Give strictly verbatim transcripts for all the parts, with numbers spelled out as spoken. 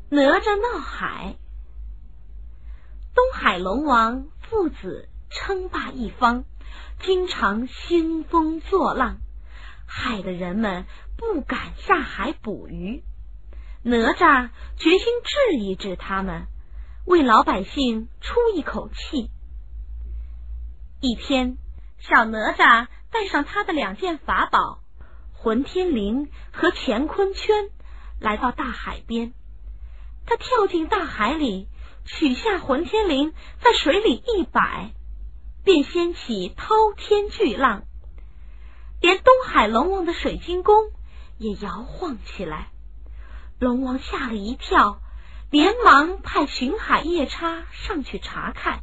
哪吒闹海。东海龙王父子称霸一方，经常兴风作浪，害得人们不敢下海捕鱼。哪吒决心治一治他们，为老百姓出一口气。一天，小哪吒带上他的两件法宝混天绫和乾坤圈，来到大海边。他跳进大海里，取下混天绫，在水里一摆，便掀起滔天巨浪，连东海龙王的水晶宫也摇晃起来。龙王吓了一跳，连忙派巡海夜叉上去查看。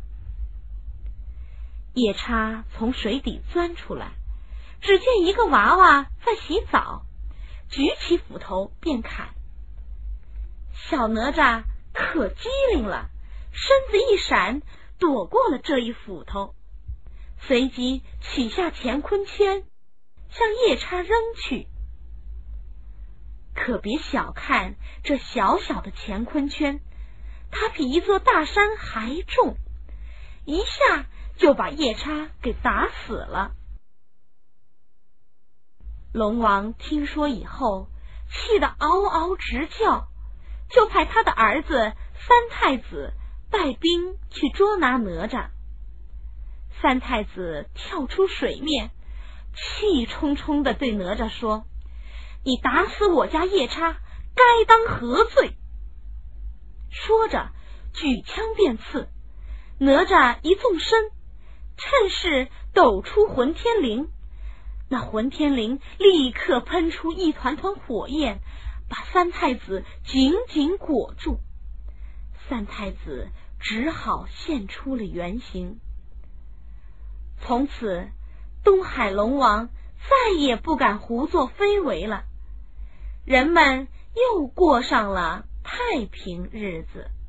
夜叉从水底钻出来，只见一个娃娃在洗澡，举起斧头便砍。小哪吒可机灵了，身子一闪，躲过了这一斧头，随即取下乾坤圈向夜叉扔去。可别小看这小小的乾坤圈，它比一座大山还重，一下就把夜叉给打死了。龙王听说以后，气得嗷嗷直叫，就派他的儿子三太子带兵去捉拿哪吒。三太子跳出水面，气冲冲地对哪吒说：“你打死我家夜叉，该当何罪？”说着举枪便刺。哪吒一纵身，趁势抖出混天绫，那混天绫立刻喷出一团团火焰，把三太子紧紧裹住。三太子只好现出了原形。从此，东海龙王再也不敢胡作非为了，人们又过上了太平日子。